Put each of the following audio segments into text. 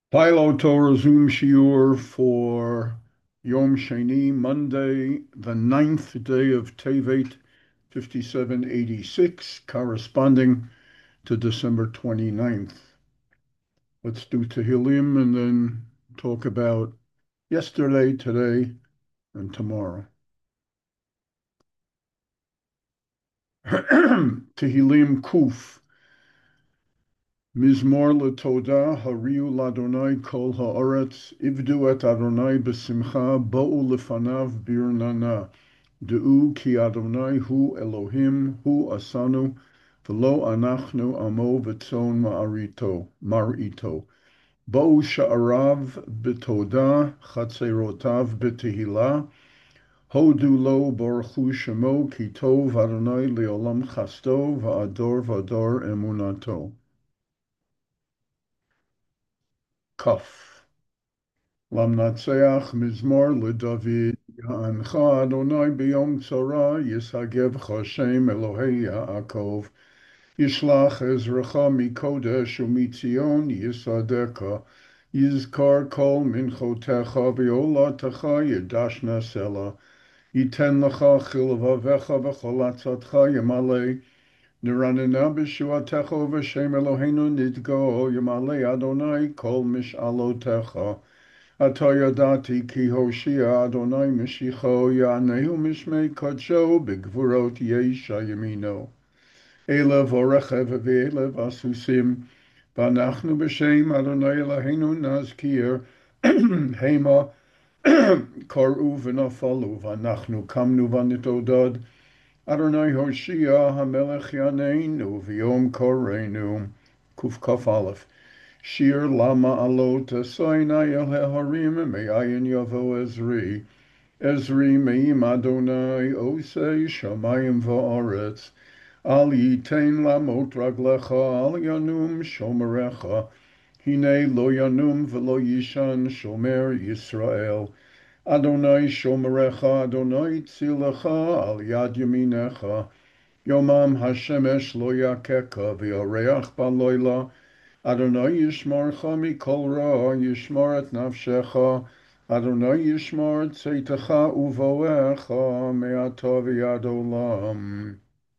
Philo Torah Zoom Shiur for Yom Sheni, Monday, the ninth day of Tevet, 5786, corresponding to December 29th. Let's do Tehillim and then talk about yesterday, today, and tomorrow. Tehillim Kuf. Mizmor letoda, hariu ladonai kol haaretz, ivdu et Adonai besimcha, bo'u lefanav birnana. De'u ki Adonai hu Elohim, hu asanu, v'lo anachnu amo v'tzon mar'ito. Bo'u sha'arav betoda, chatzerotav betehila, hodu lo baruchu shemo, ki tov Adonai leolam chasto, va'ador v'ador emunato. Kaf. Lamnatseach mizmor leDavid, Ya'ancha Adonai b'yom tzara, Yisagev Hashem Elohei Yaakov, Yishlach Ezracha mikodesh umitzion, Yisadeka, Yizkar kol minchotecha v'yolatecha, Yidashna sela, Yiten lecha chilvavecha v'cholatzatcha Yamalei, Niranena b'shuatecha v'shem Eloheinu nidgo, Yamalei Adonai kol mish'alotecha, Atayadati ki Hoshia Adonai Mishicho Yanehu Mishmei Kodsho Bigvurot Yesha Yamino Ela Vorechev V'Elev Asusim V'anachnu B'Shem Adonai Eloheinu Nazkir Hema Koru V'Nafalu V'anachnu Kamnu V'Nitodad Adonai Hoshia HaMelech Yaneinu V'Yom Korenu Kuf Kaf Aleph Shir lama alot asoinai el harim me'ayin yavo Ezri. Ezri me'im Adonai osei shamayim va'aretz. Al yitein lamot raglecha al yanum shomerecha. Hine lo yanum v'lo yishan shomer Yisrael. Adonai shomerecha Adonai tzilecha al yad yaminecha. Yomam hashemesh lo yakeka v'yoreach baloila. Adonai yishmarcha mikol ra, yishmar et nafshecha. Adonai yishmar tzeitecha uvoecha me'ata v'yad olam.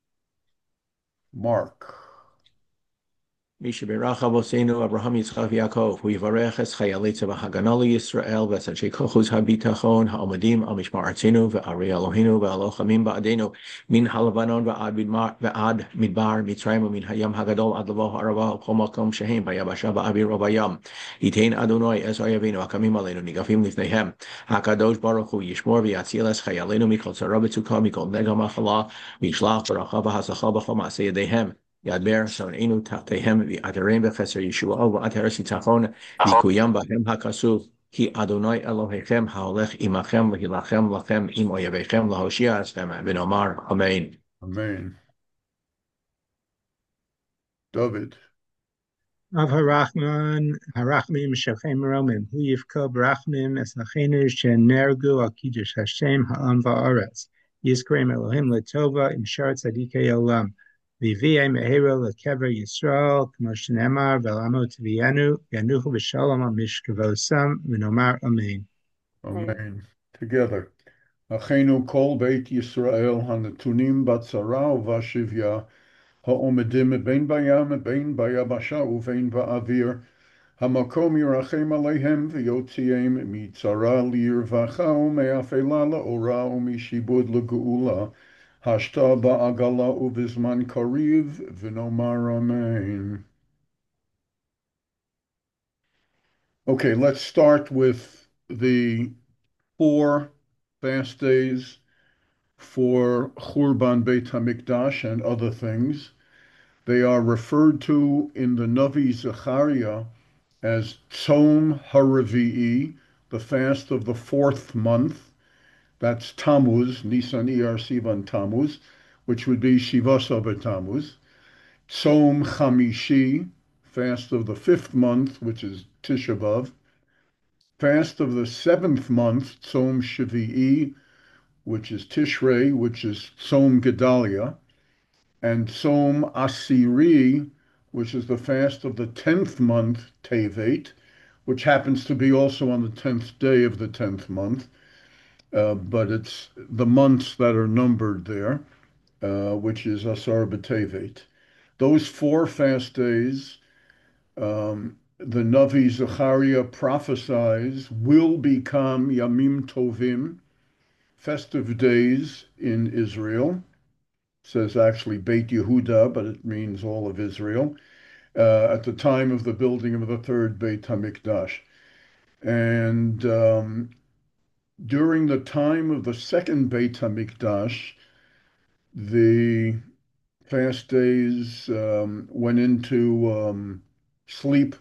Mark. Misha Berach Avosenu Abraham Yitzchak Yaakov Hu Yivarech Es Chayalitza V'Haganali Yisrael V'Sachei Kochuz HaBitachon HaOmadim Al Mishmar Artzenu V'Arei Eloheinu V'Alochamim Ba'adenu Min HaLavanon V'Ad Midbar Mitzrayim Min Hayam Hagadol Ad Lavo Ha'arava Kol Makom Shehem V'Yabasha V'Avir V'Bayam Yitain Adonai Es Oyavinu Hakamim Aleinu Nigafim Lifneihem HaKadosh Baruch Hu Yishmor V'Yatzil Es Chayalenu Mikol Tzara B'Tzukah Mikol Nega Machala V'Yishlach B'Racha V'Hasacha B'Chol Ma'aseh Yedehem Yadber Sonenu Tatehem V'Aterim V'Cheser Yeshua V'Ateres Yitzachon V'Kuyam B'Hem HaKasuv Ki Adonai Elohechem Ha'olech Imachem V'Hilachem Lachem Im Oyevechem Lahoshia Estem V'Nomar Amen. Amen. David. Av harachman harachmim shechem romim hu yivko barachmim es lachenu shenergu al kiddush Hashem ha'am va'aretz yizkrem Elohim letova im shar tzadikei olam v'viyei mehero lekever Yisrael k'mo shenemar v'lamot v'yanu yanuchu b'shalom al mishkavosam v'nomar amen. Amen. Together. Achenu kol beit Yisrael hanatunim batzara u'vashivya ha'omedim bein bayam bein bayabasha uvein ba'avir Hamakom yirachem aleihem v'yotziim mitzara lirvacha u'me'afela la'ora u'mishibud l'geula hashta ba'agala u'vizman kariv v'nomar amen. Okay, let's start with the 4 fast days for Churban Beit HaMikdash and other things. They are referred to in the Navi Zechariah as Tzom HaRevi'i, the fast of the 4th month. That's Tammuz, Nisan Iyar Sivan Tammuz, which would be Shivasa B'Tammuz. Tzom Chamishi, fast of the 5th month, which is Tisha B'Av. Fast of the 7th month, Tzom Shvi'i, which is Tishrei, which is Tzom Gedalia. And Tzom Asiri, which is the fast of the 10th month, Tevet, which happens to be also on the 10th day of the 10th month, but it's the months that are numbered there, which is Asar B'Tevet. Those four fast days, the Navi Zechariah prophesies, will become Yamim Tovim, festive days in Israel. It says actually Beit Yehuda, but it means all of Israel, at the time of the building of the third Beit HaMikdash. And during the time of the second Beit HaMikdash, the fast days went into sleep.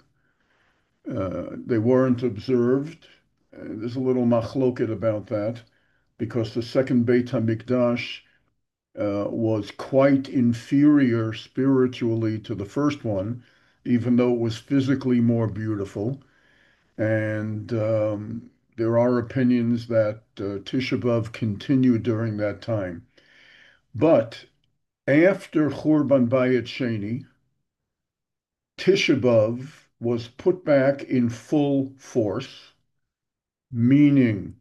They weren't observed. There's a little machloket about that because the second Beit HaMikdash was quite inferior spiritually to the first one, even though it was physically more beautiful. And there are opinions that Tisha B'Av continued during that time. But after Churban Bayit Sheni, Tisha B'Av was put back in full force, meaning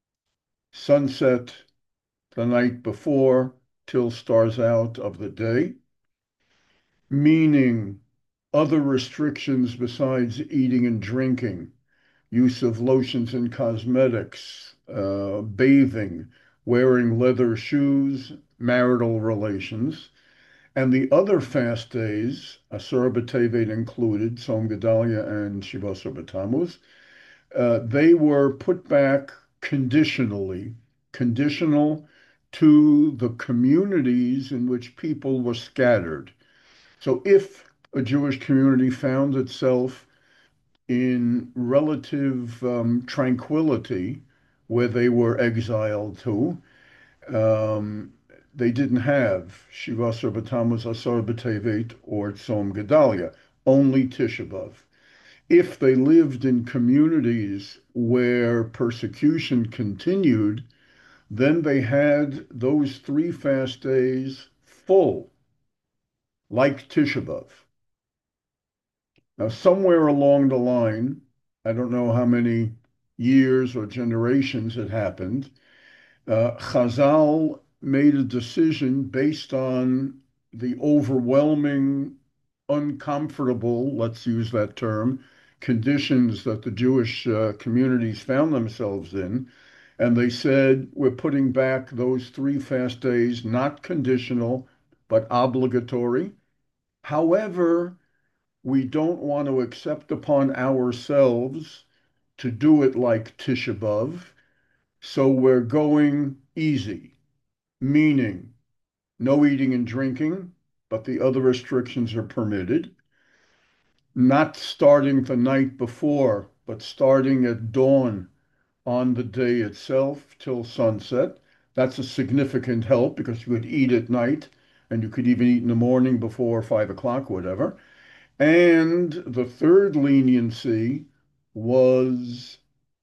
sunset the night before till stars out of the day, meaning other restrictions besides eating and drinking, use of lotions and cosmetics, bathing, wearing leather shoes, marital relations. And the other fast days, Asar B'Tevet included, Tzom Gedalia and Shiva Asar B'Tammuz, they were put back conditionally, conditional to the communities in which people were scattered. So if a Jewish community found itself in relative tranquility where they were exiled to, um, they didn't have Shiva Asar B'Tammuz, Asar B'Tevet, or Tzom Gedalia, only Tisha B'Av. If they lived in communities where persecution continued, then they had those three fast days full, like Tisha B'Av. Now, somewhere along the line, I don't know how many years or generations it happened, Chazal made a decision based on the overwhelming, uncomfortable, let's use that term, conditions that the Jewish communities found themselves in. And they said, we're putting back those three fast days, not conditional, but obligatory. However, we don't want to accept upon ourselves to do it like Tisha B'Av, so we're going easy, meaning no eating and drinking, but the other restrictions are permitted. Not starting the night before, but starting at dawn on the day itself till sunset. That's a significant help because you could eat at night and you could even eat in the morning before 5 o'clock, whatever. And the third leniency was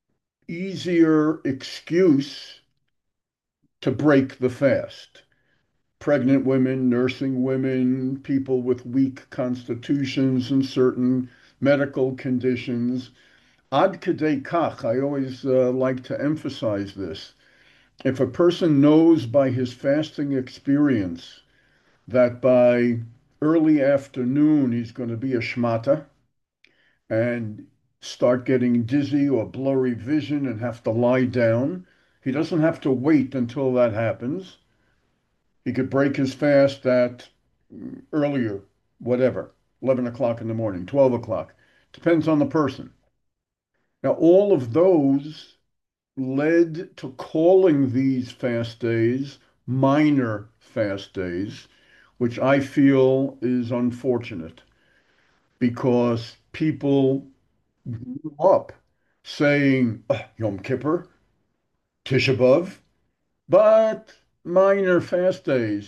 easier excuse to break the fast. Pregnant women, nursing women, people with weak constitutions and certain medical conditions. Ad kedei kach, I always like to emphasize this. If a person knows by his fasting experience that by early afternoon he's going to be a shmata and start getting dizzy or blurry vision and have to lie down, he doesn't have to wait until that happens. He could break his fast at earlier, whatever, 11 o'clock in the morning, 12 o'clock. Depends on the person. Now, all of those led to calling these fast days minor fast days, which I feel is unfortunate because people grew up saying Yom Kippur, Tisha B'Av, but minor fast days,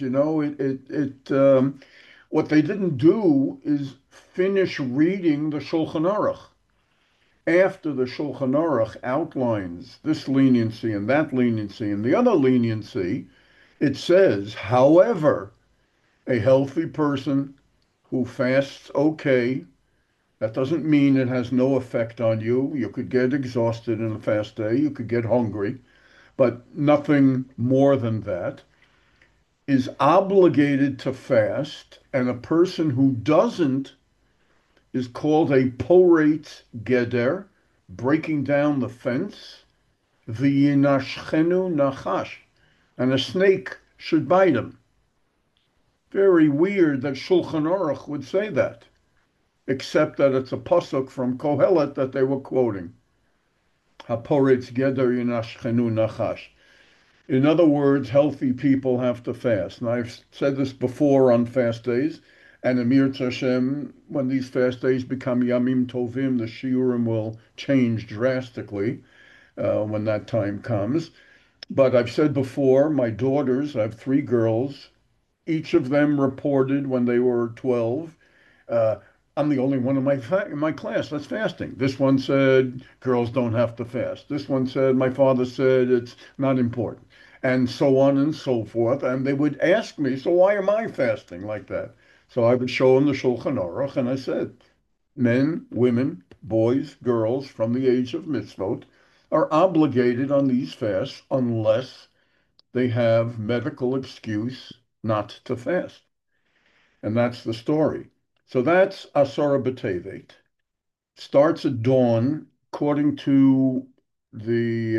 what they didn't do is finish reading the Shulchan Aruch. After the Shulchan Aruch outlines this leniency and that leniency and the other leniency, it says, however, a healthy person who fasts okay That doesn't mean it has no effect on you. You could get exhausted in a fast day, you could get hungry, but nothing more than that. Is obligated to fast, and a person who doesn't is called a poretz geder, breaking down the fence, v'yinashchenu nachash, and a snake should bite him. Very weird that Shulchan Aruch would say that, except that it's a pasuk from Kohelet that they were quoting. Haporetz geder yinashchenu nachash. In other words, healthy people have to fast. And I've said this before on fast days, and Amir Hashem, when these fast days become Yamim Tovim, the Shiurim will change drastically when that time comes. But I've said before, my daughters, I have three girls, each of them reported when they were 12, uh, I'm the only one in my class that's fasting. This one said girls don't have to fast. This one said my father said it's not important, and so on and so forth. And they would ask me, so why am I fasting like that? So I would show them the Shulchan Aruch, and I said, men, women, boys, girls from the age of mitzvot are obligated on these fasts unless they have medical excuse not to fast. And that's the story. So that's Asara B'Tevet. Starts at dawn, according to the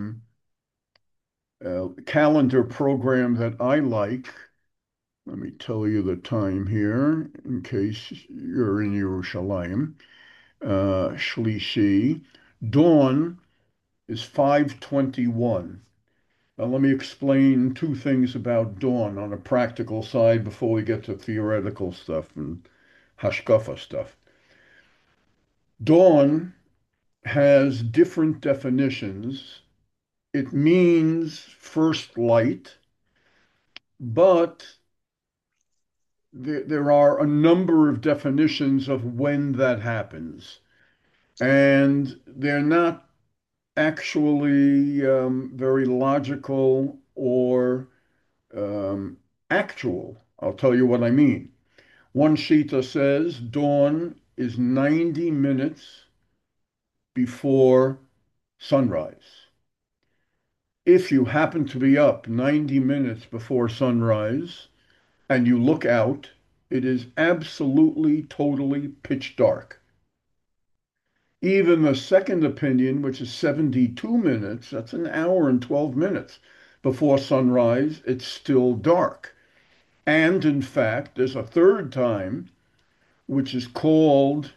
calendar program that I like. Let me tell you the time here in case you're in Yerushalayim. Shlishi. Dawn is 5:21. Now, let me explain two things about dawn on a practical side before we get to theoretical stuff and hashkafa stuff. Dawn has different definitions. It means first light, but there are a number of definitions of when that happens, and they're not actually very logical or um, actual. I'll tell you what I mean. One Shita says dawn is 90 minutes before sunrise. If you happen to be up 90 minutes before sunrise and you look out, it is absolutely, totally pitch dark. Even the second opinion, which is 72 minutes, that's an hour and 12 minutes before sunrise, it's still dark. And in fact, there's a third time, which is called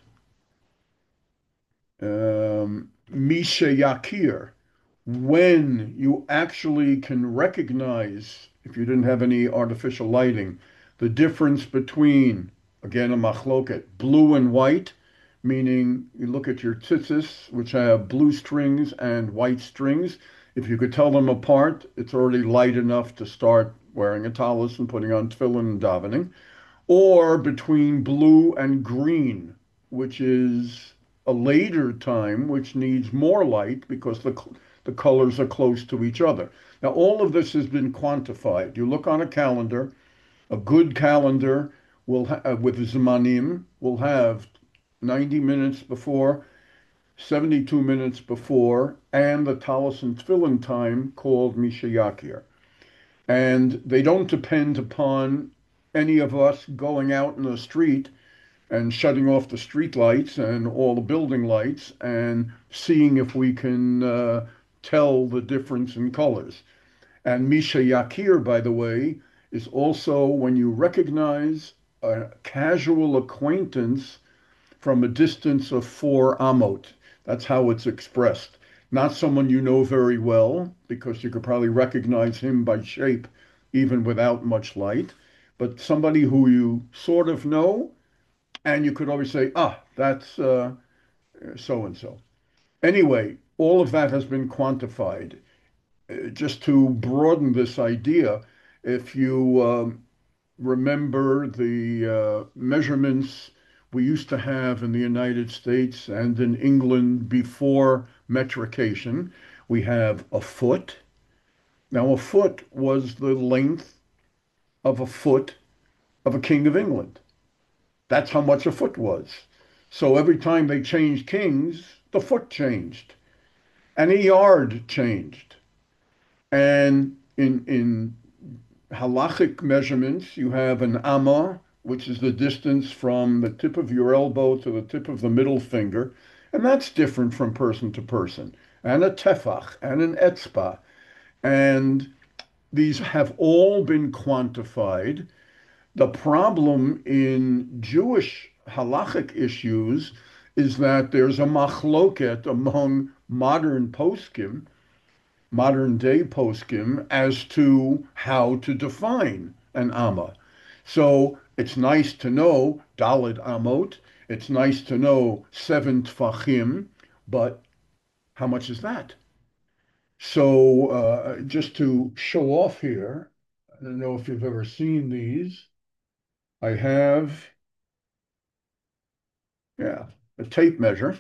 Misha Yakir, when you actually can recognize, if you didn't have any artificial lighting, the difference between, again, a machloket, blue and white, meaning you look at your tzitzis, which have blue strings and white strings. If you could tell them apart, it's already light enough to start wearing a tallis and putting on tefillin and davening, or between blue and green, which is a later time, which needs more light because the colors are close to each other. Now, all of this has been quantified. You look on a calendar, a good calendar with Zmanim will have 90 minutes before, 72 minutes before, and the Talis and Tefillin time called Mishayakir. And they don't depend upon any of us going out in the street and shutting off the street lights and all the building lights and seeing if we can tell the difference in colors. And Misha Yakir, by the way, is also when you recognize a casual acquaintance from a distance of 4 amot. That's how it's expressed. Not someone you know very well, because you could probably recognize him by shape even without much light, but somebody who you sort of know, and you could always say, ah, that's so and so. Anyway, all of that has been quantified. Just to broaden this idea, if you remember the measurements we used to have in the United States and in England before metrication, we have a foot. Now, a foot was the length of a foot of a king of England. That's how much a foot was. So every time they changed kings, the foot changed and a yard changed. And in halachic measurements, you have an amma, which is the distance from the tip of your elbow to the tip of the middle finger, and that's different from person to person. And a tefach and an etzba, and these have all been quantified. The problem in Jewish halachic issues is that there's a machloket among modern day poskim, as to how to define an amma. So it's nice to know Dalid Amot, it's nice to know seven Tfachim, but how much is that? So just to show off here, I don't know if you've ever seen these. I have, yeah, a tape measure,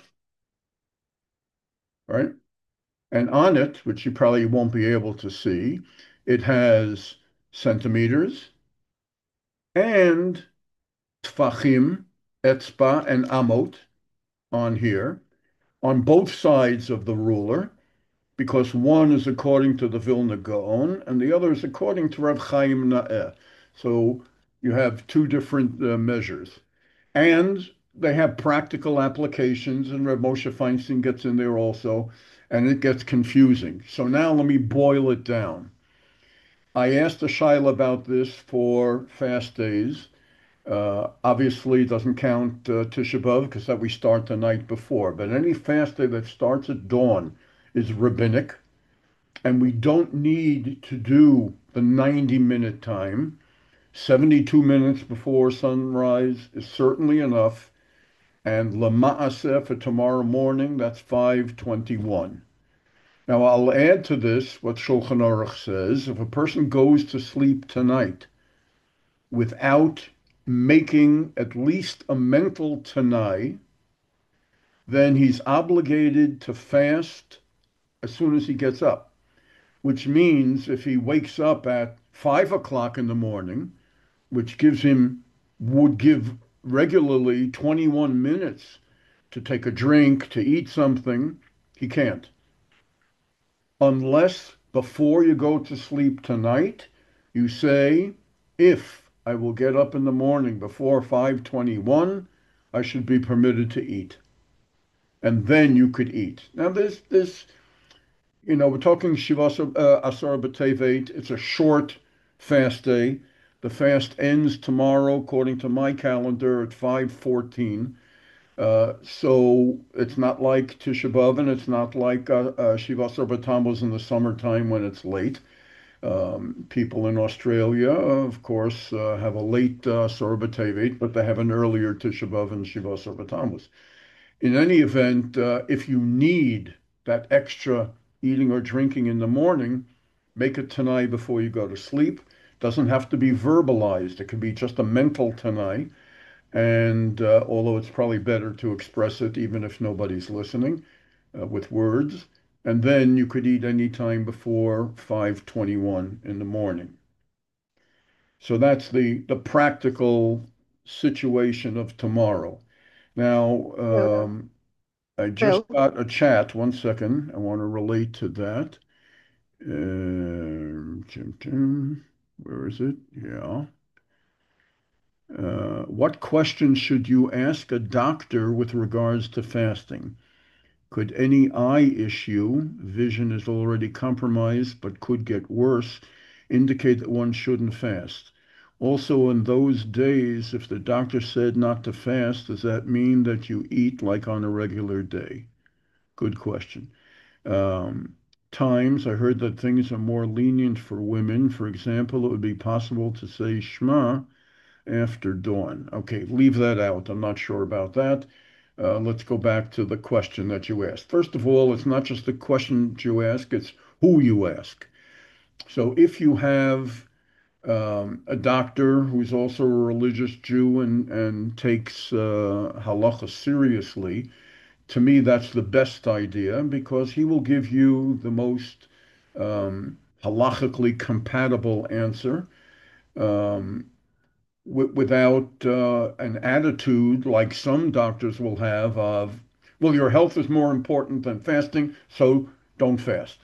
right? And on it, which you probably won't be able to see, it has centimeters and tfachim, etzba, and amot on here, on both sides of the ruler, because one is according to the Vilna Gaon and the other is according to Rav Chaim Na'eh. So you have two different measures. And they have practical applications, and Rav Moshe Feinstein gets in there also, and it gets confusing. So now let me boil it down. I asked a Shaila about this for fast days. Obviously, it doesn't count Tisha B'Av because that we start the night before. But any fast day that starts at dawn is rabbinic, and we don't need to do the 90-minute time. 72 minutes before sunrise is certainly enough. And Lama'aseh for tomorrow morning, that's 5:21. Now, I'll add to this what Shulchan Aruch says. If a person goes to sleep tonight without making at least a mental tanai, then he's obligated to fast as soon as he gets up, which means if he wakes up at 5 o'clock in the morning, which would give regularly 21 minutes to take a drink, to eat something, he can't. Unless before you go to sleep tonight, you say, if I will get up in the morning before 5:21, I should be permitted to eat. And then you could eat. Now we're talking Shiva Asar B'Tevet. It's a short fast day. The fast ends tomorrow, according to my calendar, at 5:14. So it's not like Tisha B'Av, and it's not like Shiva Asar B'Tammuz in the summertime when it's late. People in Australia, of course, have a late Asar B'Tevet, but they have an earlier Tisha B'Av and Shiva Asar B'Tammuz. In any event, if you need that extra eating or drinking in the morning, make it tanai before you go to sleep. Doesn't have to be verbalized. It can be just a mental tanai. And although it's probably better to express it even if nobody's listening with words. And then you could eat any time before 5:21 in the morning. So that's the practical situation of tomorrow. Now, So, I just so got a chat. One second. I want to relate to that. Where is it? Yeah. What questions should you ask a doctor with regards to fasting? Could any eye issue, vision is already compromised but could get worse, indicate that one shouldn't fast? Also, in those days, if the doctor said not to fast, does that mean that you eat like on a regular day? Good question. Um, Times I heard that things are more lenient for women. For example, it would be possible to say Shema after dawn. Okay, leave that out. I'm not sure about that. Let's go back to the question that you asked. First of all, it's not just the question that you ask, it's who you ask. So if you have a doctor who's also a religious Jew and takes halacha seriously, to me, that's the best idea because he will give you the most halachically compatible answer. Um, without an attitude like some doctors will have of, well, your health is more important than fasting, so don't fast.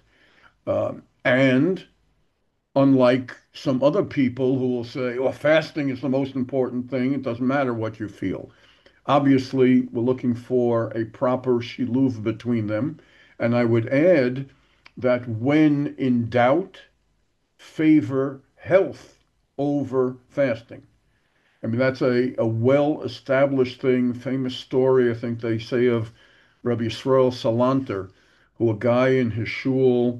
And unlike some other people who will say, well, fasting is the most important thing, it doesn't matter what you feel. Obviously, we're looking for a proper shiluv between them. And I would add that when in doubt, favor health over fasting. I mean, that's a well-established thing, famous story, I think they say, of Rabbi Yisrael Salanter, who a guy in his shul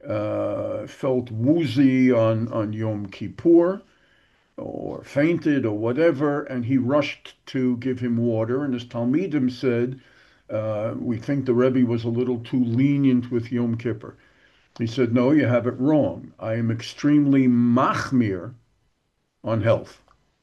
felt woozy on Yom Kippur or fainted or whatever, and he rushed to give him water. And his Talmidim said, we think the Rebbe was a little too lenient with Yom Kippur. He said, no, you have it wrong. I am extremely machmir on health.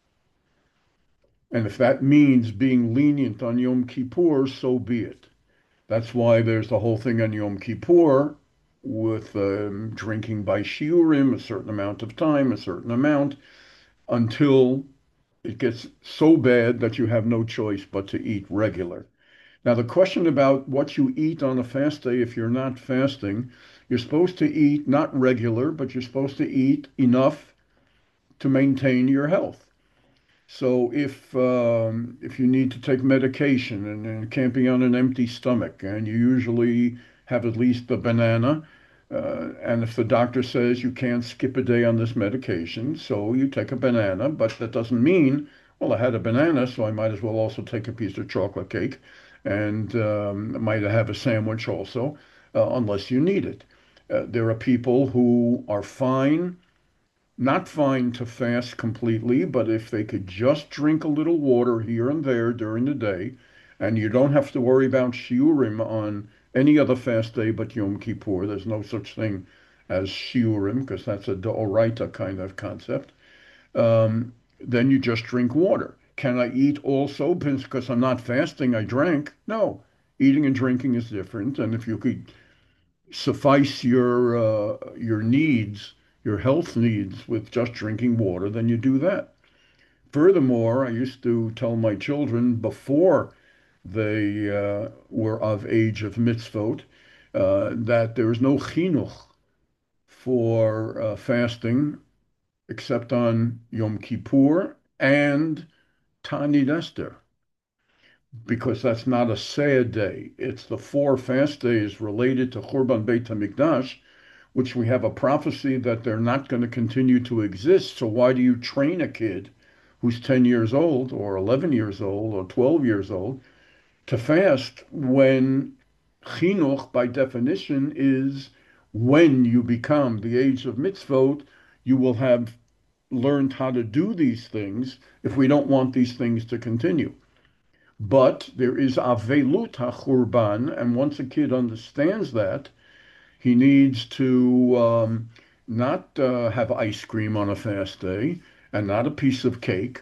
And if that means being lenient on Yom Kippur, so be it. That's why there's the whole thing on Yom Kippur with drinking by shiurim, a certain amount of time, a certain amount, until it gets so bad that you have no choice but to eat regular. Now, the question about what you eat on a fast day, if you're not fasting, you're supposed to eat not regular, but you're supposed to eat enough to maintain your health. So if you need to take medication and it can't be on an empty stomach, and you usually have at least a banana, and if the doctor says you can't skip a day on this medication, so you take a banana, but that doesn't mean, well, I had a banana, so I might as well also take a piece of chocolate cake, and might have a sandwich also, unless you need it. There are people who are fine, not fine to fast completely, but if they could just drink a little water here and there during the day, and you don't have to worry about shiurim on any other fast day but Yom Kippur. There's no such thing as shiurim because that's a d'oraita kind of concept. Then you just drink water. Can I eat also? Because I'm not fasting, I drank. No, eating and drinking is different. And if you could suffice your needs, your health needs with just drinking water, then you do that. Furthermore, I used to tell my children before they were of age of mitzvot that there is no chinuch for fasting except on Yom Kippur and Ta'anit Esther, because that's not a sad day. It's the four fast days related to Churban Beit HaMikdash, which we have a prophecy that they're not going to continue to exist. So why do you train a kid who's 10 years old or 11 years old or 12 years old to fast when chinuch, by definition, is when you become the age of mitzvot, you will have learned how to do these things if we don't want these things to continue. But there is avelut hachurban, and once a kid understands that, he needs to not have ice cream on a fast day and not a piece of cake.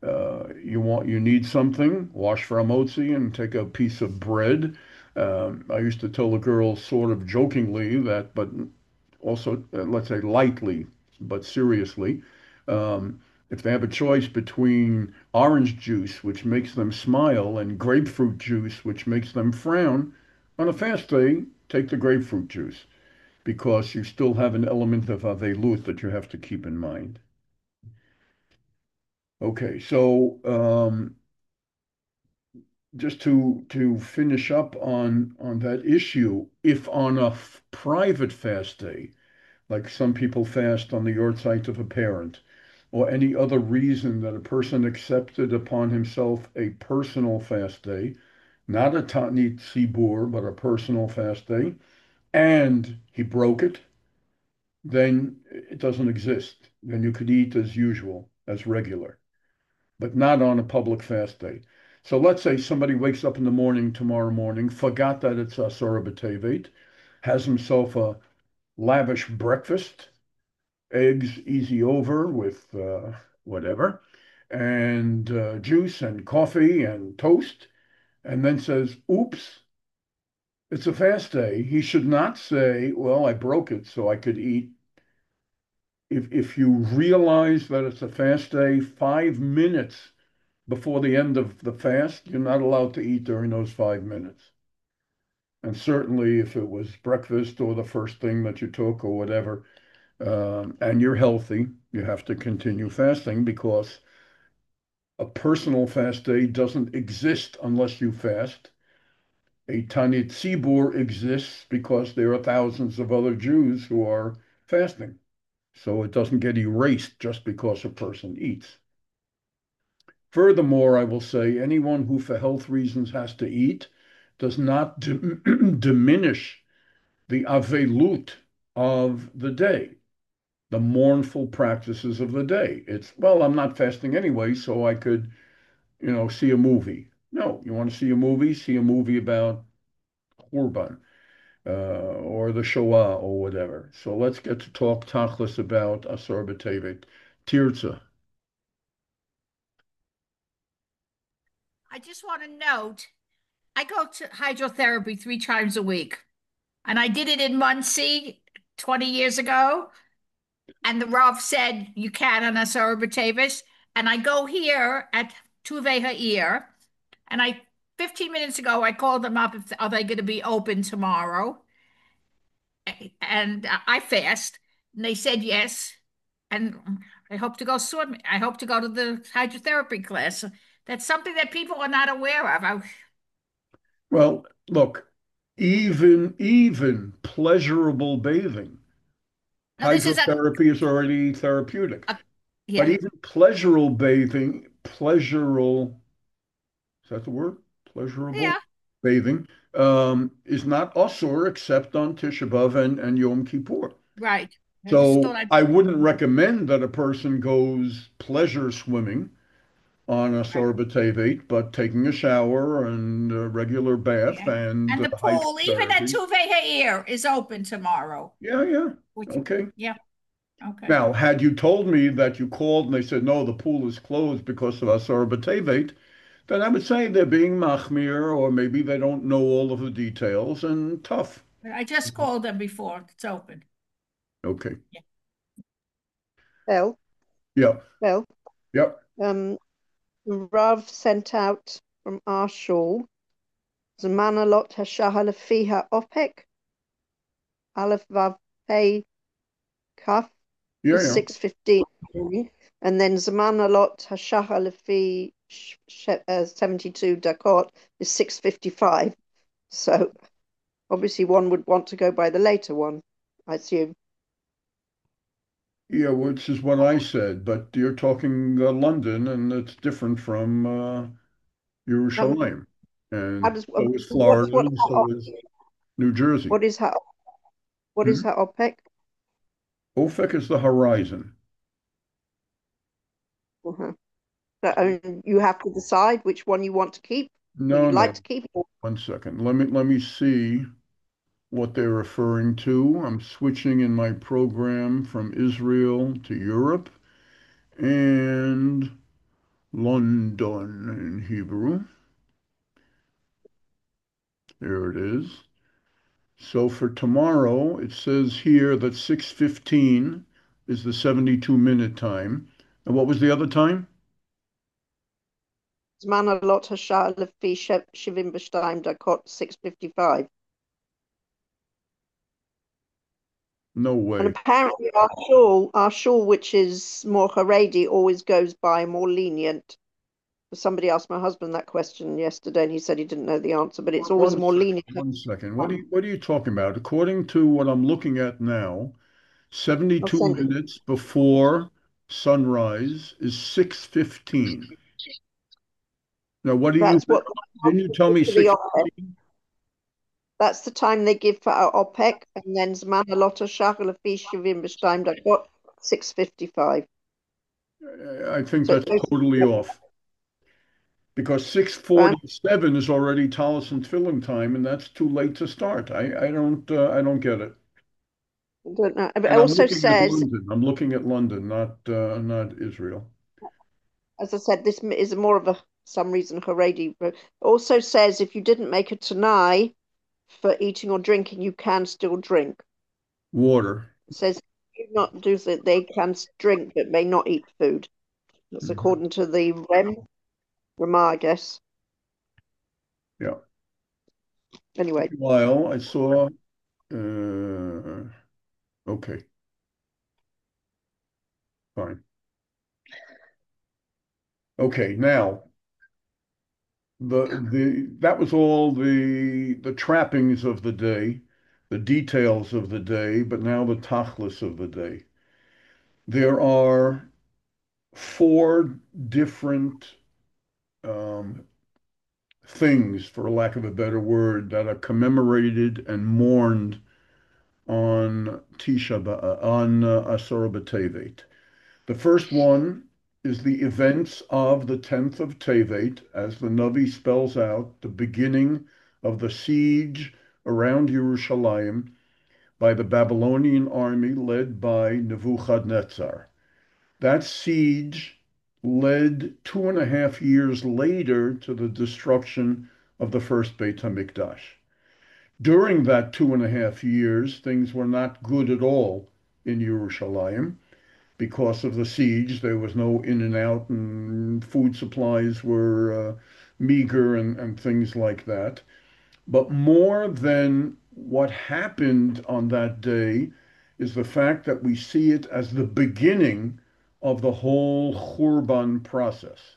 You need something, wash motzi and take a piece of bread. I used to tell the girls sort of jokingly that, but also let's say lightly, but seriously, if they have a choice between orange juice, which makes them smile, and grapefruit juice, which makes them frown, on a fast day, take the grapefruit juice because you still have an element of avelut that you have to keep in mind. Okay, so just to finish up on that issue, if on a private fast day, like some people fast on the yahrzeit of a parent, or any other reason that a person accepted upon himself a personal fast day, not a Ta'anit Tzibur, but a personal fast day, and he broke it, then it doesn't exist. Then you could eat as usual, as regular, but not on a public fast day. So let's say somebody wakes up in the morning tomorrow morning, forgot that it's Asara B'Tevet, has himself a lavish breakfast, eggs easy over with whatever, and juice and coffee and toast, and then says, oops, it's a fast day. He should not say, well, I broke it so I could eat if you realize that it's a fast day, 5 minutes before the end of the fast, you're not allowed to eat during those 5 minutes. And certainly if it was breakfast or the first thing that you took or whatever, and you're healthy, you have to continue fasting because a personal fast day doesn't exist unless you fast. A Tanit Tzibur exists because there are thousands of other Jews who are fasting. So it doesn't get erased just because a person eats. Furthermore, I will say anyone who for health reasons has to eat does not diminish the avelut of the day, the mournful practices of the day. It's, well, I'm not fasting anyway, so I could, see a movie. No, you want to see a movie about Khurban or the Shoah or whatever. So let's get to talk tachlis about Asar B'Tevet. Tirza. I just want to note, I go to hydrotherapy 3 times a week, and I did it in Muncie 20 years ago. And the Rav said you can on Asar B'Tevis. And I go here at Tuve Ha'ir, and 15 minutes ago, I called them up if are they going to be open tomorrow, and I fast, and they said yes, and I hope to go swim. I hope to go to the hydrotherapy class. That's something that people are not aware of. Well, look, even pleasurable bathing, Now this is hydrotherapy is already therapeutic. But yeah, even pleasurable bathing, is that the word? Pleasurable yeah, bathing, is not asur except on Tisha B'Av and Yom Kippur. right. I just thought So I'd I wouldn't recommend that a person goes pleasure swimming on a right. B'Tevet, but taking a shower and a regular bath Yeah. and And the pool, even at hydrotherapy. Tuve Ha'ir, is open tomorrow. Yeah, yeah. Which, Okay. yeah, okay. Now, had you told me that you called and they said, no, the pool is closed because of Asar B'Tevet, then I would say they're being machmir, or maybe they don't know all of the details and tough. I just called them before it's open. Okay. Yeah. Bill, Yeah. Bill, Yep. Rav sent out from our shul, Zamanalot Hashahal Fiha Opek, Aleph Vav Pei Kaf Yeah, is yeah. 6:15, and then Zamanalot Hashahal Fi 72 Dakot is 6:55. So obviously one would want to go by the later one, I assume. Yeah, which is what I said, but you're talking London, and it's different from Um, Yerushalayim. how And does so is what's Florida, and so is New Jersey. what is ha what Hmm? is ha Opek? Ofek is the horizon. Uh-huh. So, you have to decide which one you want to keep, or No, you'd like no. to keep. 1 second. Let me see what they're referring to. I'm switching in my program from Israel to Europe and London in Hebrew. There it is. So for tomorrow, it says here that 6:15 is the 72-minute time. And what was the other time? זמן עלות השעה לפי 72 דקות, 6:55. No And way. apparently our shul, which is more Haredi, always goes by more lenient. Somebody asked my husband that question yesterday, and he said he didn't know the answer, but it's always One more second. lenient. 1 second. What are you talking about? According to what I'm looking at now, I'll 72 send it. minutes before sunrise is 6:15. Now, what do you, That's what didn't you tell me for the OPEC. 6:15? That's the time they give for our OPEC, and then זמן עלות השעה לפי 72 דקות, 6:55. I think So it that's goes, totally off because right? 6:47 is already Talis and Tefillin time, and that's too late to start. I don't get it. I don't know. But it And I'm also looking at says, London. I'm looking at London, not Israel. as I said, this is more of a some reason Haredi, but also says if you didn't make a tanai for eating or drinking, you can still drink. Water. It says Do not do so. They can drink but may not eat food. That's Mhm. according to the Rema, I guess. Yeah. Anyway, While I saw, uh, okay, fine. Okay, now the that was all the trappings of the day, the details of the day, but now the tachlis of the day. There are four different um, things, for lack of a better word, that are commemorated and mourned on Asara B'Tevet. The first one is the events of the 10th of Tevet, as the Navi spells out, the beginning of the siege around Yerushalayim by the Babylonian army led by Nebuchadnezzar. That siege led 2.5 years later to the destruction of the first Beit HaMikdash. During that 2.5 years, things were not good at all in Yerushalayim because of the siege. There was no in and out, and food supplies were meager and things like that. But more than what happened on that day is the fact that we see it as the beginning of the whole Churban process.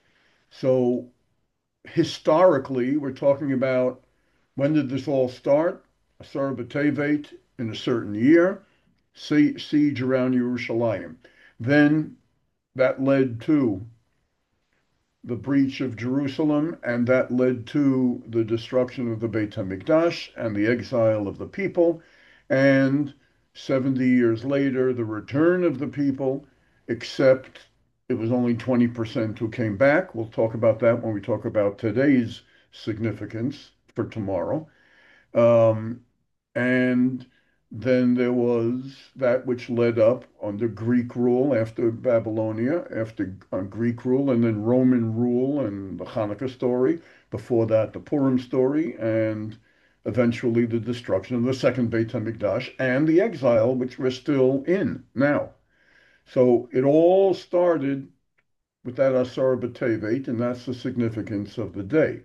So historically, we're talking about when did this all start? Asar B'Tevet in a certain year, siege around Yerushalayim. Then that led to the breach of Jerusalem, and that led to the destruction of the Beit HaMikdash and the exile of the people, and 70 years later, the return of the people, except it was only 20% who came back. We'll talk about that when we talk about today's significance for tomorrow. Um, and then there was that which led up under Greek rule after Babylonia, after Greek rule, and then Roman rule and the Hanukkah story. Before that, the Purim story, and eventually the destruction of the second Beit HaMikdash and the exile, which we're still in now. So it all started with that Asar B'Tevet, and that's the significance of the day.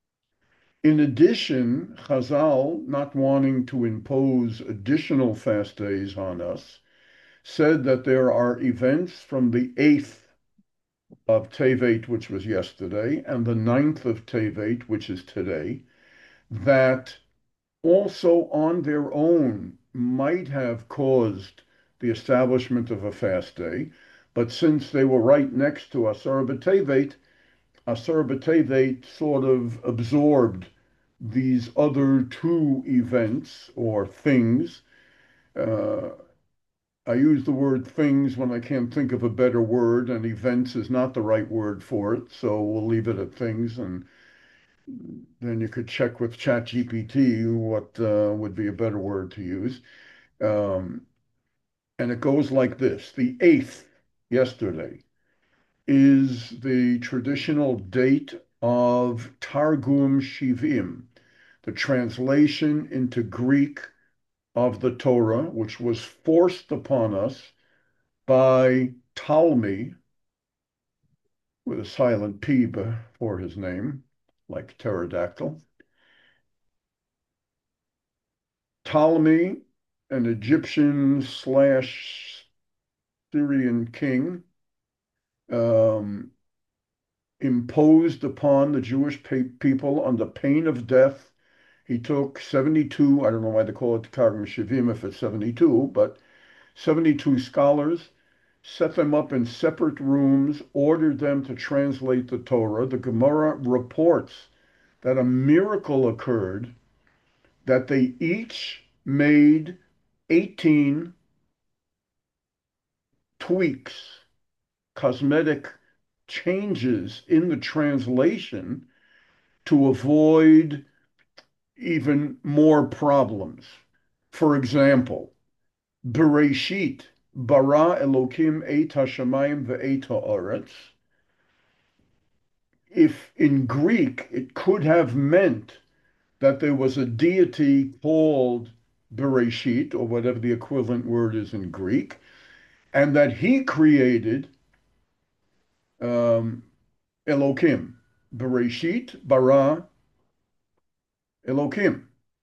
In addition, Chazal, not wanting to impose additional fast days on us, said that there are events from the 8th of Tevet, which was yesterday, and the 9th of Tevet, which is today, that also on their own might have caused the establishment of a fast day, but since they were right next to Asar B'Tevet, Asar B'Tevet sort of absorbed these other two events or things. Uh, I use the word things when I can't think of a better word, and events is not the right word for it. So we'll leave it at things, and then you could check with ChatGPT what would be a better word to use. Um, and it goes like this: the 8th, yesterday, is the traditional date of Targum Shivim, the translation into Greek of the Torah, which was forced upon us by Ptolemy, with a silent P before his name, like pterodactyl. Ptolemy, an Egyptian slash Syrian king, um, imposed upon the Jewish people under pain of death. He took 72, I don't know why they call it Targum Shivim if it's 72, but 72 scholars, set them up in separate rooms, ordered them to translate the Torah. The Gemara reports that a miracle occurred, that they each made 18 tweaks, cosmetic changes in the translation to avoid even more problems. For example, Bereshit, bara Elokim et hashamayim ve'et ha'aretz. If in Greek it could have meant that there was a deity called Bereshit, or whatever the equivalent word is in Greek, and that he created um, Elohim. Bereshit, bara Elohim.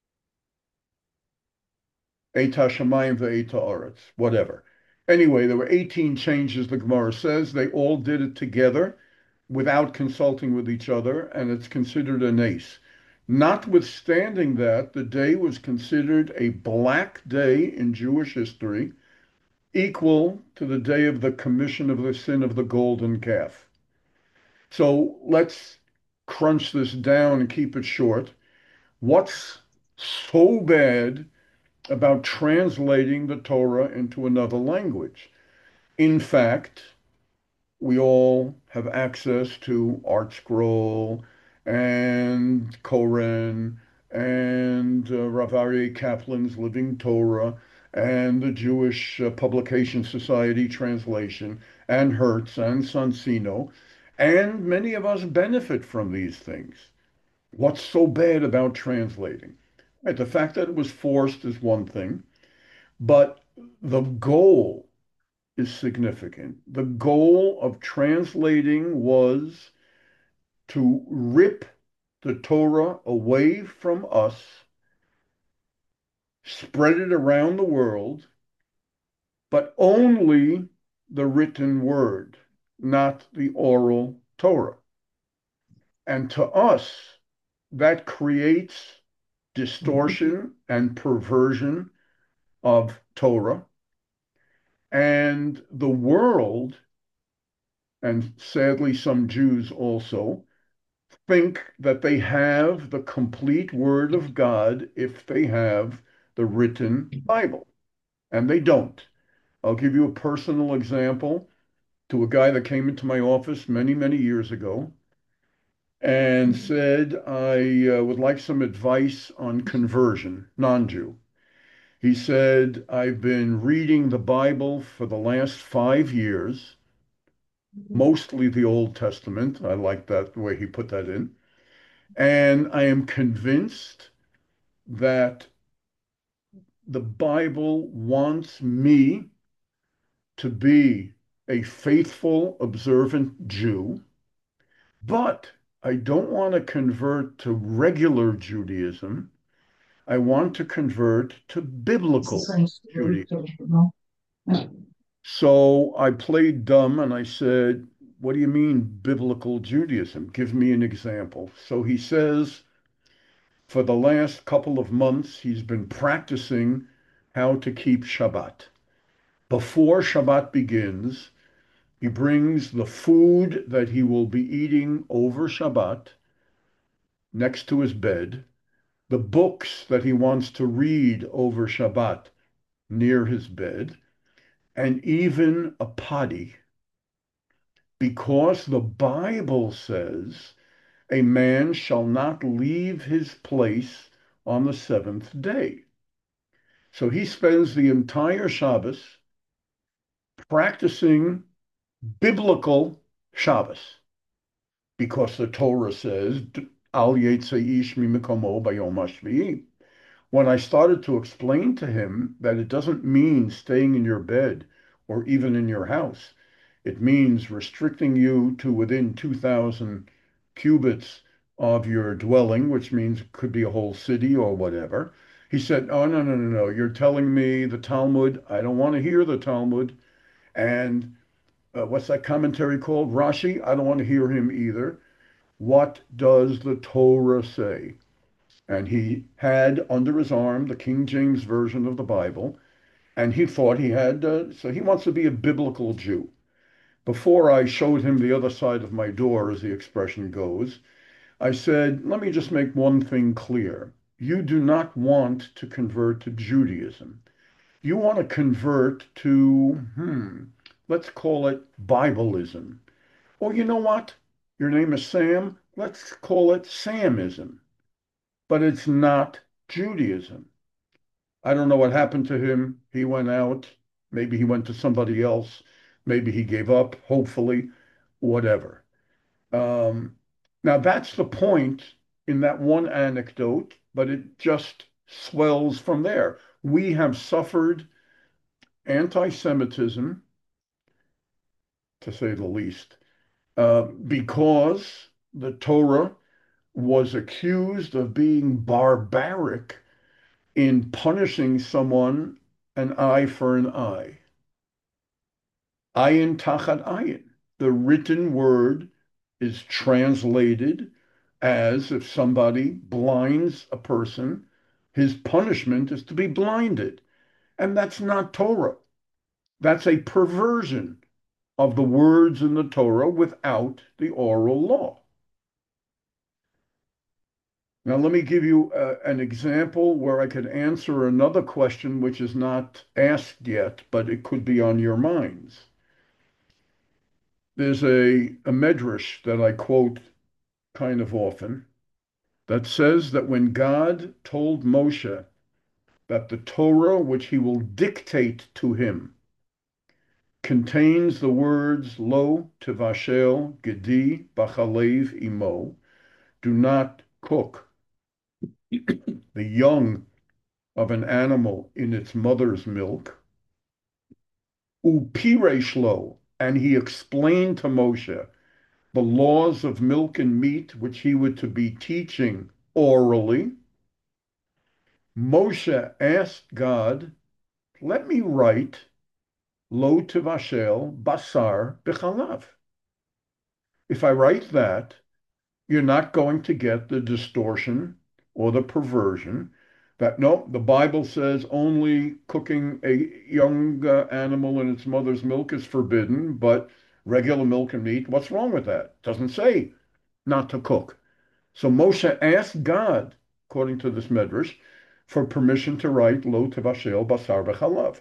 Eta Shamayim ve'eta Aretz, whatever. Anyway, there were 18 changes, the Gemara says. They all did it together without consulting with each other, and it's considered a nace. Notwithstanding that, the day was considered a black day in Jewish history, equal to the day of the commission of the sin of the golden calf. So let's crunch this down and keep it short. What's so bad about translating the Torah into another language? In fact, we all have access to Art Scroll and Koren and Rav Aryeh Kaplan's Living Torah and the Jewish Publication Society translation and Hertz and Sonsino, and many of us benefit from these things. What's so bad about translating? Right, the fact that it was forced is one thing, but the goal is significant. The goal of translating was to rip the Torah away from us, spread it around the world, but only the written word, not the oral Torah. And to us, that creates distortion and perversion of Torah. And the world, and sadly some Jews also, think that they have the complete Word of God if they have the written Bible, and they don't. I'll give you a personal example to a guy that came into my office many, many years ago and said, I would like some advice on conversion, non-Jew. He said, I've been reading the Bible for the last 5 years, mostly the Old Testament. I like that the way he put that in. And I am convinced that the Bible wants me to be a faithful, observant Jew, but I don't want to convert to regular Judaism. I want to convert to biblical Judaism. So I played dumb and I said, what do you mean biblical Judaism? Give me an example. So he says, for the last couple of months, he's been practicing how to keep Shabbat. Before Shabbat begins, he brings the food that he will be eating over Shabbat next to his bed, the books that he wants to read over Shabbat near his bed, and even a potty, because the Bible says a man shall not leave his place on the seventh day. So he spends the entire Shabbos practicing biblical Shabbos because the Torah says, Al yetze ish mimikomo bayom hashvi'i. When I started to explain to him that it doesn't mean staying in your bed or even in your house, it means restricting you to within 2,000 cubits of your dwelling, which means it could be a whole city or whatever. He said, oh, no, no, no, no. You're telling me the Talmud. I don't want to hear the Talmud. And what's that commentary called? Rashi? I don't want to hear him either. What does the Torah say? And he had under his arm the King James Version of the Bible, and he thought he had, so he wants to be a biblical Jew. Before I showed him the other side of my door, as the expression goes, I said, let me just make one thing clear. You do not want to convert to Judaism. You want to convert to, let's call it Bibleism. Or you know what? Your name is Sam. Let's call it Samism. But it's not Judaism. I don't know what happened to him. He went out. Maybe he went to somebody else. Maybe he gave up, hopefully, whatever. Um, Now, that's the point in that one anecdote, but it just swells from there. we have suffered anti-Semitism, to say the least, because the Torah was accused of being barbaric in punishing someone an eye for an eye. Ayin tachat ayin. The written word is translated as if somebody blinds a person, his punishment is to be blinded. And that's not Torah. That's a perversion of the words in the Torah without the oral law. Now, let me give you an example where I could answer another question which is not asked yet, but it could be on your minds. There's a medrash that I quote kind of often that says that when God told Moshe that the Torah, which he will dictate to him, contains the words Lo tevashel gedi bachalev imo, do not cook the young of an animal in its mother's milk, upiresh lo, and he explained to Moshe the laws of milk and meat which he would to be teaching orally. Moshe asked God, let me write Lo tevashel basar b'chalav. If I write that, you're not going to get the distortion or the perversion that, no, the Bible says only cooking a young animal in its mother's milk is forbidden, but regular milk and meat, what's wrong with that? It doesn't say not to cook. So Moshe asked God, according to this medrash, for permission to write Lo tevashel basar b'chalav.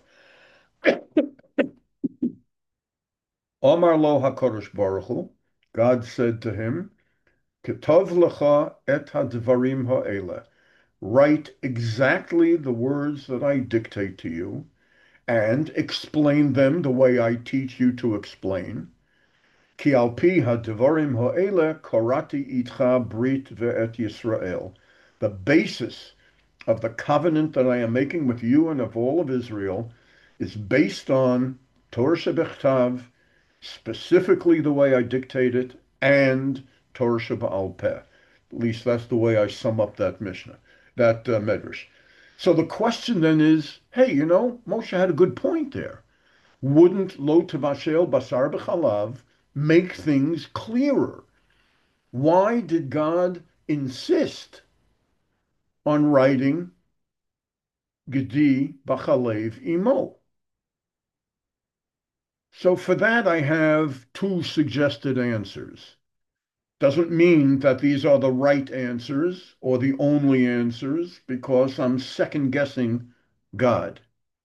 Omar lo HaKadosh Baruch Hu, God said to him, Ketov lecha et hadvarim ha'ela. Write exactly the words that I dictate to you and explain them the way I teach you to explain. Ki al pi hadvarim ha'ela karati itcha brit ve'et Yisrael. The basis of the covenant that I am making with you and of all of Israel is based on Torah Shebechtav, specifically the way I dictate it, and Torah Sheba'al Peh. At least that's the way I sum up that Mishnah, that Medrash. So the question then is, hey, Moshe had a good point there. Wouldn't Lo Tevashel Basar B'Chalav make things clearer? Why did God insist on writing Gedi B'Chalev Imo? So for that, I have two suggested answers. Doesn't mean that these are the right answers or the only answers, because I'm second guessing God.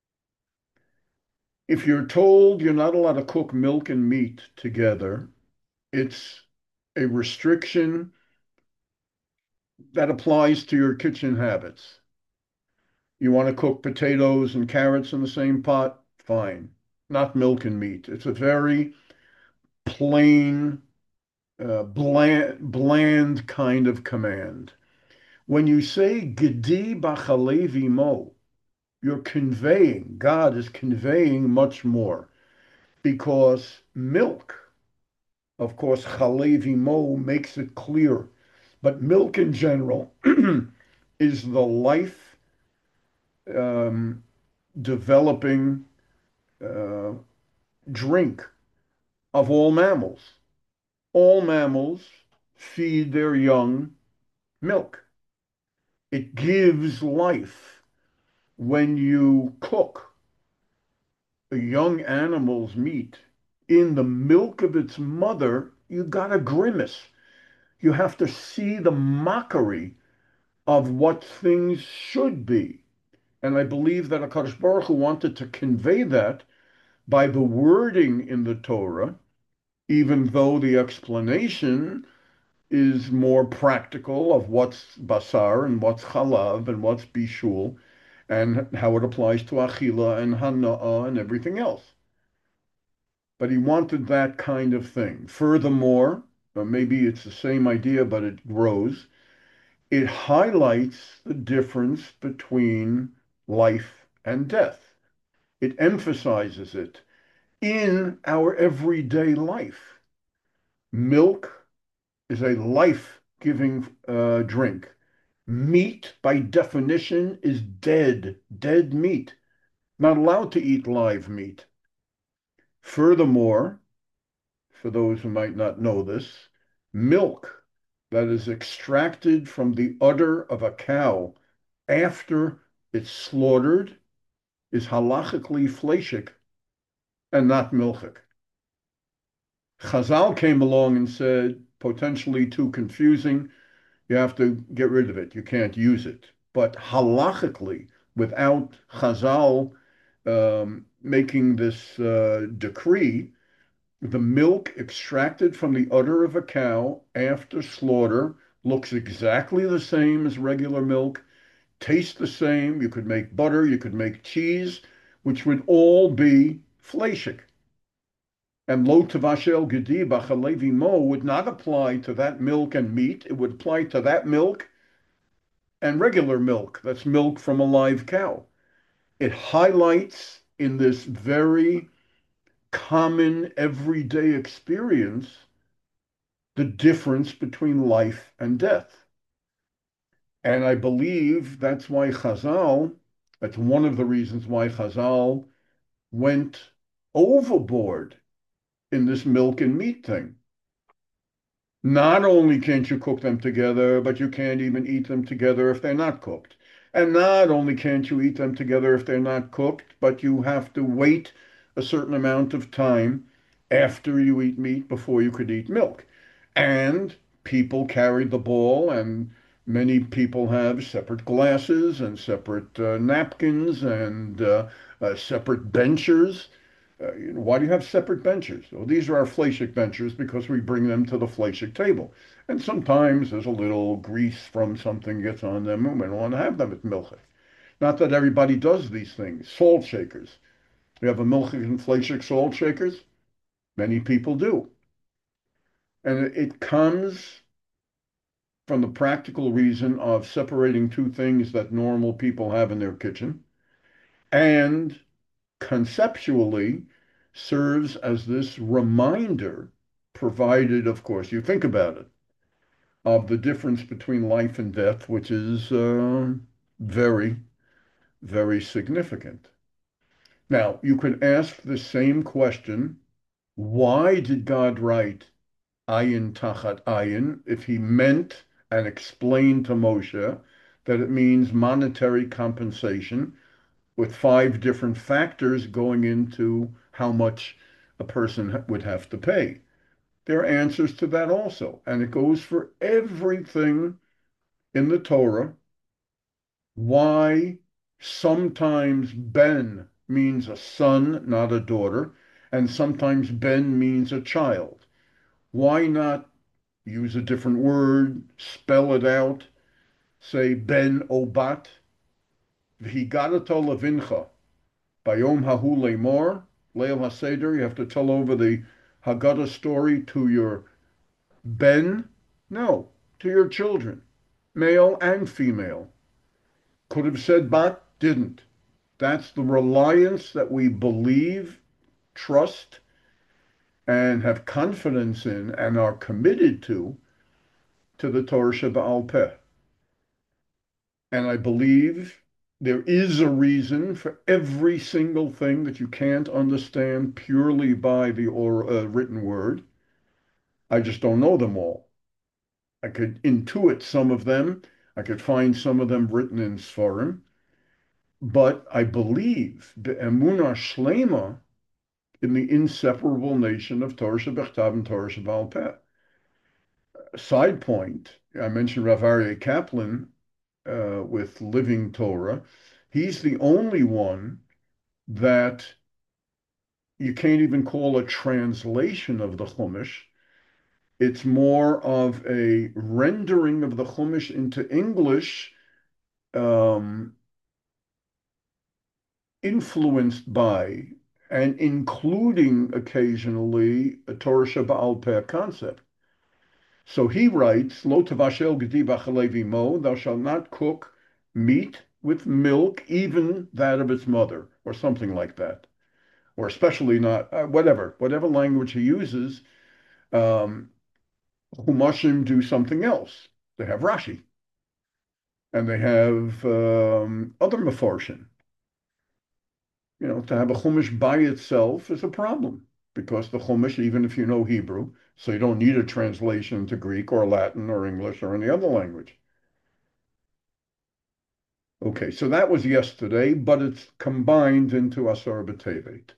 If you're told you're not allowed to cook milk and meat together, it's a restriction that applies to your kitchen habits. You want to cook potatoes and carrots in the same pot? Fine. Not milk and meat. It's a very plain, bland kind of command. When you say Gedi Bachalevi Mo, God is conveying much more, because milk, of course, Chalevi Mo makes it clear, but milk in general is the life um, developing uh, drink of all mammals. All mammals feed their young milk. It gives life. When you cook a young animal's meat in the milk of its mother, you got a grimace. You have to see the mockery of what things should be. And I believe that HaKadosh Baruch Hu wanted to convey that by the wording in the Torah, even though the explanation is more practical of what's basar and what's chalav and what's bishul and how it applies to achila and hana'ah and everything else. But he wanted that kind of thing. Furthermore, or maybe it's the same idea, but it grows, it highlights the difference between life and death. It emphasizes it in our everyday life. Milk is a life-giving drink. Meat, by definition, is dead meat. Not allowed to eat live meat. Furthermore, for those who might not know this, milk that is extracted from the udder of a cow after it's slaughtered is halachically fleshik and not milchik. Chazal came along and said, potentially too confusing, you have to get rid of it. You can't use it. But halachically, without Chazal making this decree, the milk extracted from the udder of a cow after slaughter looks exactly the same as regular milk, tastes the same. You could make butter, you could make cheese, which would all be fleshik. And lo tavashel gedi b'chalevi mo would not apply to that milk and meat. It would apply to that milk and regular milk. That's milk from a live cow. It highlights in this very common everyday experience the difference between life and death. And I believe that's why Chazal, that's one of the reasons why Chazal went overboard in this milk and meat thing. Not only can't you cook them together, but you can't even eat them together if they're not cooked. And not only can't you eat them together if they're not cooked, but you have to wait a certain amount of time after you eat meat before you could eat milk. And people carried the ball, and many people have separate glasses and separate napkins and separate benchers. Why do you have separate benches? Well, these are our fleshik benchers because we bring them to the fleshik table. And sometimes there's a little grease from something gets on them, and we don't want to have them at milchik. Not that everybody does these things. Salt shakers. We have a milchik and fleshik salt shakers. Many people do. And it comes from the practical reason of separating two things that normal people have in their kitchen and conceptually serves as this reminder, provided, of course, you think about it, of the difference between life and death, which is very, very significant. Now, you could ask the same question, why did God write ayin tachat ayin if he meant and explained to Moshe that it means monetary compensation with five different factors going into how much a person would have to pay. There are answers to that also, and it goes for everything in the Torah. Why sometimes Ben means a son, not a daughter, and sometimes Ben means a child. Why not use a different word, spell it out, say Ben Obat, V'higadato levincha, Bayom Hahu Lemor, Leil HaSeder, you have to tell over the Haggadah story to your ben? No, to your children, male and female. Could have said bat, didn't. That's the reliance that we believe, trust, and have confidence in and are committed to the Torah Sheba'al Peh. And I believe there is a reason for every single thing that you can't understand purely by the written word. I just don't know them all. I could intuit some of them. I could find some of them written in Sfarim. But I believe be'emunah shlema in the inseparable nation of Torah Shebechtav and Torah Sheba'al Peh. Side point, I mentioned Rav Aryeh Kaplan with Living Torah. He's the only one that you can't even call a translation of the Chumash. It's more of a rendering of the Chumash into English, um, influenced by and including occasionally a Torah Sheba'al Peh concept. So he writes, Lo tavashel gedi b'chalevi mo, thou shalt not cook meat with milk, even that of its mother, or something like that, or especially not, whatever language he uses. Um, Humashim do something else. They have Rashi, and they have other Mefarshim. To have a Chumash by itself is a problem because the Chumash, even if you know Hebrew, so you don't need a translation to Greek or Latin or English or any other language. Okay, so that was yesterday, but it's combined into Asar B'Tevet.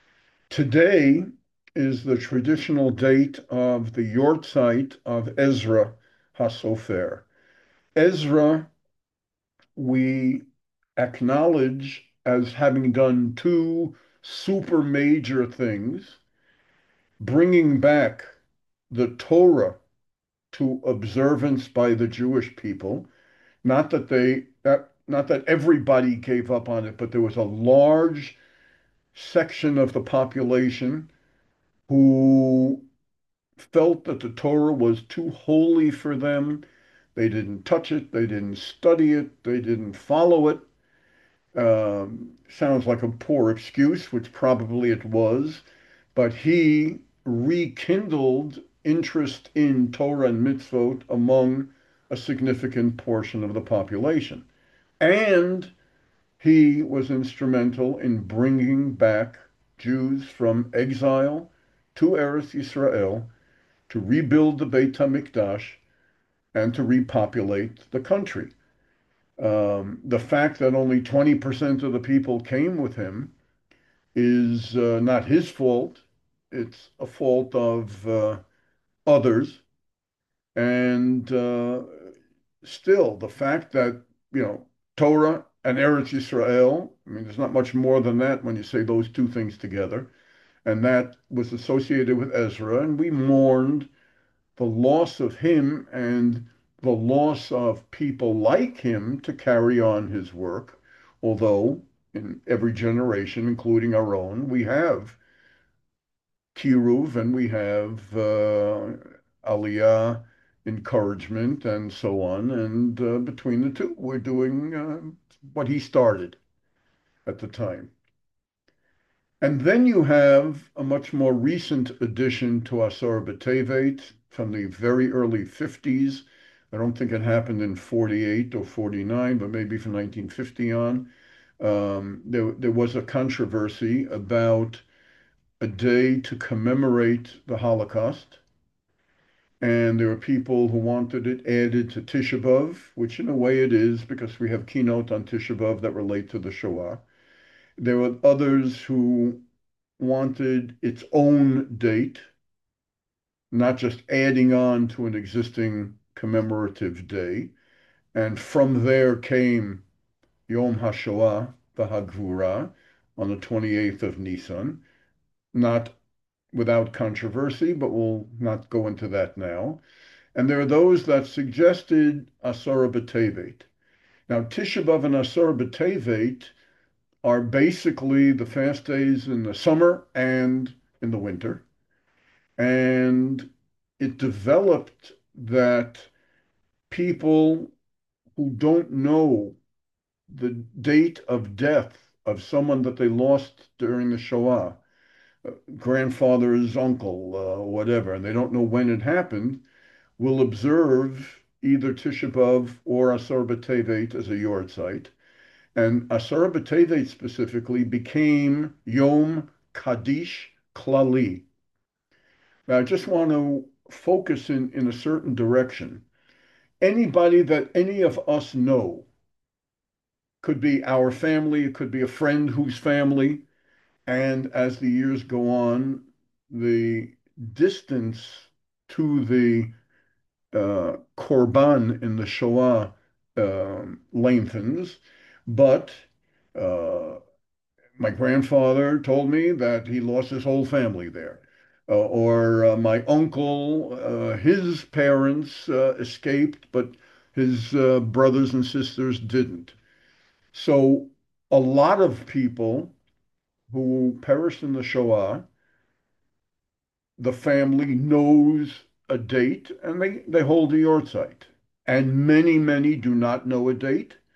Today is the traditional date of the Yortzeit of Ezra HaSofer. Ezra, we acknowledge as having done two super major things, bringing back the Torah to observance by the Jewish people. Not that everybody gave up on it, but there was a large section of the population who felt that the Torah was too holy for them. They didn't touch it, they didn't study it, they didn't follow it. Sounds like a poor excuse, which probably it was, but he rekindled interest in Torah and mitzvot among a significant portion of the population. And he was instrumental in bringing back Jews from exile to Eretz Yisrael to rebuild the Beit HaMikdash and to repopulate the country. The fact that only 20% of the people came with him is not his fault. It's a fault of others. And still, the fact that, Torah and Eretz Yisrael, I mean, there's not much more than that when you say those two things together. And that was associated with Ezra. And we mourned the loss of him and the loss of people like him to carry on his work. Although in every generation, including our own, we have kiruv and we have aliyah, encouragement, and so on. And between the two, we're doing what he started at the time. And then you have a much more recent addition to Asar B'Tevet from the very early 50s. I don't think it happened in 48 or 49, but maybe from 1950 on. There was a controversy about a day to commemorate the Holocaust. And there were people who wanted it added to Tisha B'Av, which in a way it is because we have keynote on Tisha B'Av that relate to the Shoah. There were others who wanted its own date, not just adding on to an existing commemorative day. And from there came Yom HaShoah, the Hagvura, on the 28th of Nisan, not without controversy, but we'll not go into that now. And there are those that suggested Asara B'Tevet. Now, Tisha B'Av and Asara B'Tevet are basically the fast days in the summer and in the winter. And it developed that people who don't know the date of death of someone that they lost during the Shoah, grandfather's uncle, whatever, and they don't know when it happened, will observe either Tisha B'Av or Asar B'Tevet as a yahrzeit. And Asar B'Tevet specifically became Yom Kaddish Klali. Now, I just want to focus in a certain direction. Anybody that any of us know, could be our family, it could be a friend whose family, and as the years go on, the distance to the Korban in the Shoah lengthens, but uh, my grandfather told me that he lost his whole family there. Or my uncle, his parents escaped, but his brothers and sisters didn't. So a lot of people who perished in the Shoah, the family knows a date and they hold a yahrzeit. And many, many do not know a date.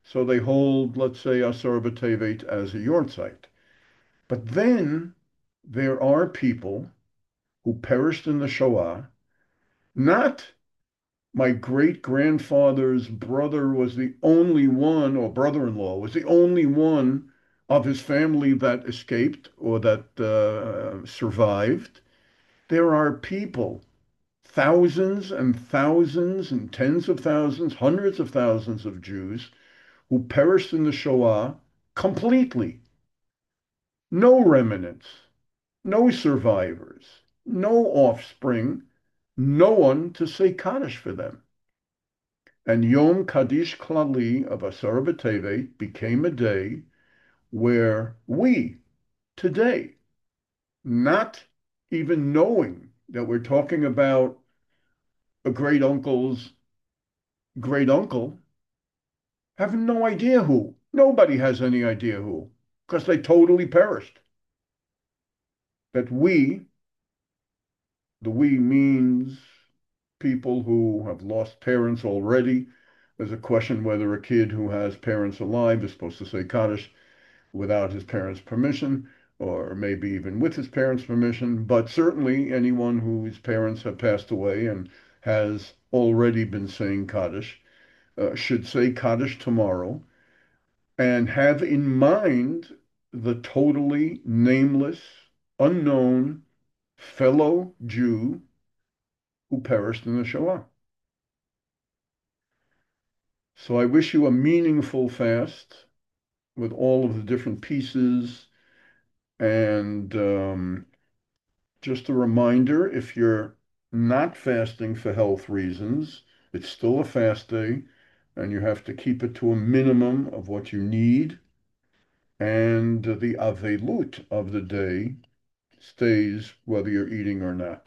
So they hold, let's say, Asar B'Tevet as a yahrzeit. But then there are people who perished in the Shoah, not my great grandfather's brother was the only one, or brother in law was the only one of his family that escaped or that survived. There are people, thousands and thousands and tens of thousands, hundreds of thousands of Jews who perished in the Shoah completely. No remnants, no survivors, no offspring, no one to say Kaddish for them. And Yom Kaddish Klali of Asar B'Tevet became a day where we, today, not even knowing that we're talking about a great uncle's great uncle, have no idea who. Nobody has any idea who, because they totally perished. That we, the we means people who have lost parents already. There's a question whether a kid who has parents alive is supposed to say Kaddish without his parents' permission, or maybe even with his parents' permission, but certainly anyone whose parents have passed away and has already been saying Kaddish should say Kaddish tomorrow and have in mind the totally nameless, unknown fellow Jew who perished in the Shoah. So I wish you a meaningful fast with all of the different pieces. And just a reminder, if you're not fasting for health reasons, it's still a fast day, and you have to keep it to a minimum of what you need. And the avelut of the day stays whether you're eating or not.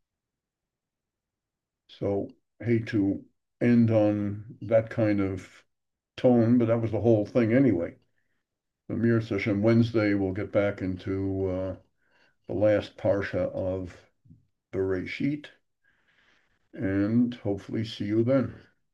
So, hate to end on that kind of tone, but that was the whole thing anyway. The Mir session Wednesday, we'll get back into the last parsha of Bereshit, and hopefully see you then.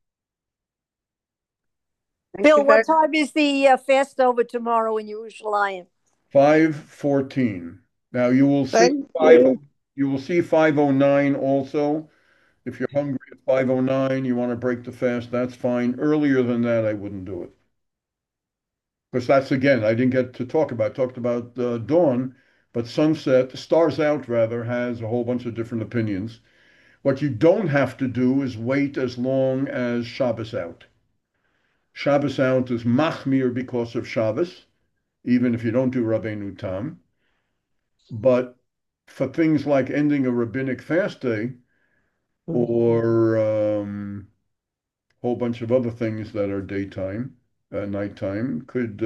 Thank Bill, you very what time is the fast over tomorrow in Yerushalayim? 5:14. Now you will see Thank five. you. You will see 5:09 also. If you're hungry at 5:09, you want to break the fast, that's fine. Earlier than that, I wouldn't do it. Because that's again, I didn't get to talk about. I talked about dawn, but sunset, stars out rather, has a whole bunch of different opinions. What you don't have to do is wait as long as Shabbos out. Shabbos out is machmir because of Shabbos, even if you don't do Rabbeinu Tam. But for things like ending a rabbinic fast day or whole bunch of other things that are daytime, nighttime,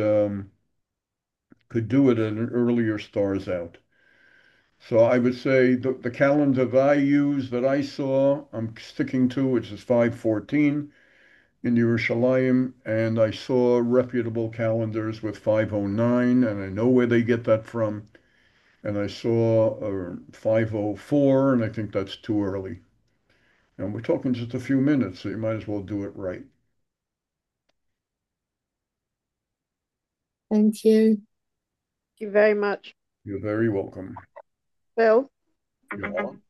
could do it at an earlier stars out. So I would say the calendar that I use, that I saw, I'm sticking to, which is 5:14 in Yerushalayim, and I saw reputable calendars with 5:09, and I know where they get that from. And I saw 5:04, and I think that's too early. And we're talking just a few minutes, so you might as well do it right. Thank you. Thank you very much, You're very welcome. Bill. You're welcome.